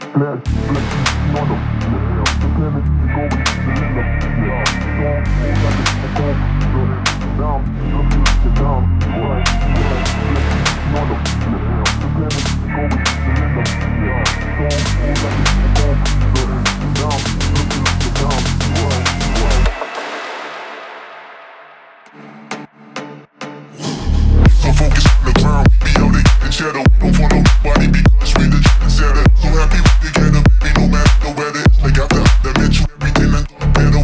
So focus on the ground, be out in shadow. Don't follow nobody because we the setter. So happy we together, baby, no matter the weather. Like after that met you, everything and better.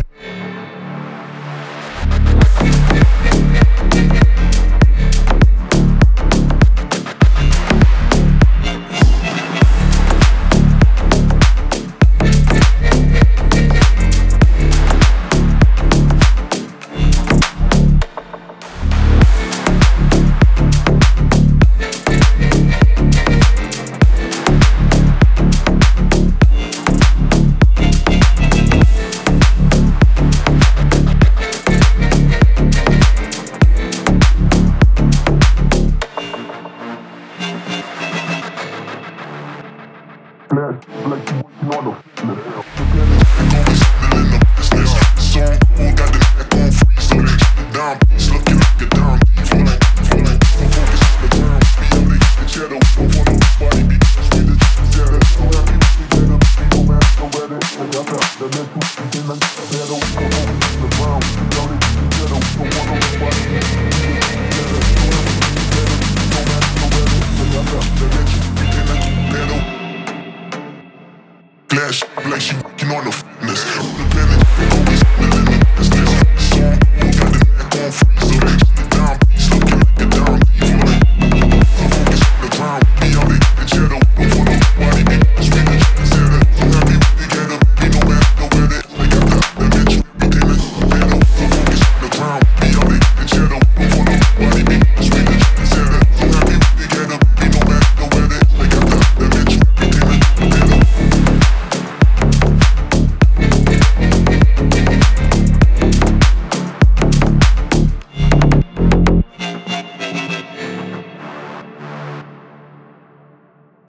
Like you working on the fitness. The planet always living the business. So got the neck on freeze.